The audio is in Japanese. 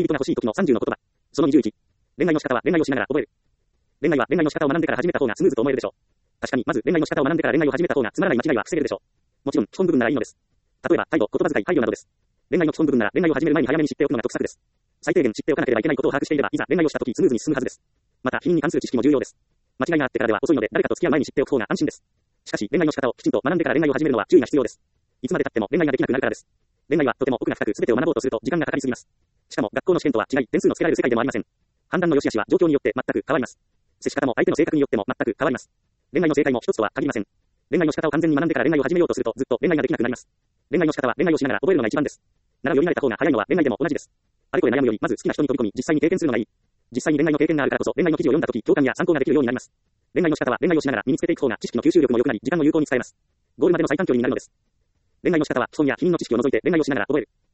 恋人が欲しい時の30の言葉。その21。恋愛の仕方は恋愛をしながら覚える。恋愛は恋愛の仕方を学んでから始めた方がスムーズと思えるでしょう。確かに、まず恋愛の仕方を学んでから恋愛を始めた方がつまらない間違いは防げるでしょう。もちろん、基本部分ならいいのです。例えば、態度、言葉遣い、配慮などです。恋愛の基本部分なら恋愛を始める前に早めに知っておくのが得策です。最低限知っておかなければいけないことを把握していれば、いざ恋愛をした時スムーズに進むはずです。また、避妊に関する知識も重要です。間違いがあってからでは遅いので、誰かと付き合う前に知っておく方が安心です。しかし、恋愛の仕方をきちんと学んでから恋愛を始めるのは注意が必要です。いつまで経っても恋愛ができなくなるからです。恋愛はとても奥が深く全てを学ぼうとすると時間がかかりすぎます。しかも学校の試験とは違い、点数のつけられる世界でもありません。判断の良し悪しは状況によって全く変わります。接し方も相手の性格によっても全く変わります。恋愛の正解も一つとは限りません。恋愛の仕方を完全に学んでから恋愛を始めようとするとずっと恋愛ができなくなります。恋愛の仕方は恋愛をしながら覚えるのが一番です。ならより慣れた方が早いのは恋愛でも同じです。あれこれ悩むよりまず好きな人に飛び込み実際に経験するのがいい。実際に恋愛の経験があるからこそ恋愛の記事を読んだ時共感や参考ができるようになります。恋愛の仕方は恋愛をしながら身につけていく方が知識の吸収力も良くなり時間も有効に使えます。ゴールまでの最短距離になるのです。恋愛の仕方は基本や避妊の知識を除いて恋愛をしながら覚える。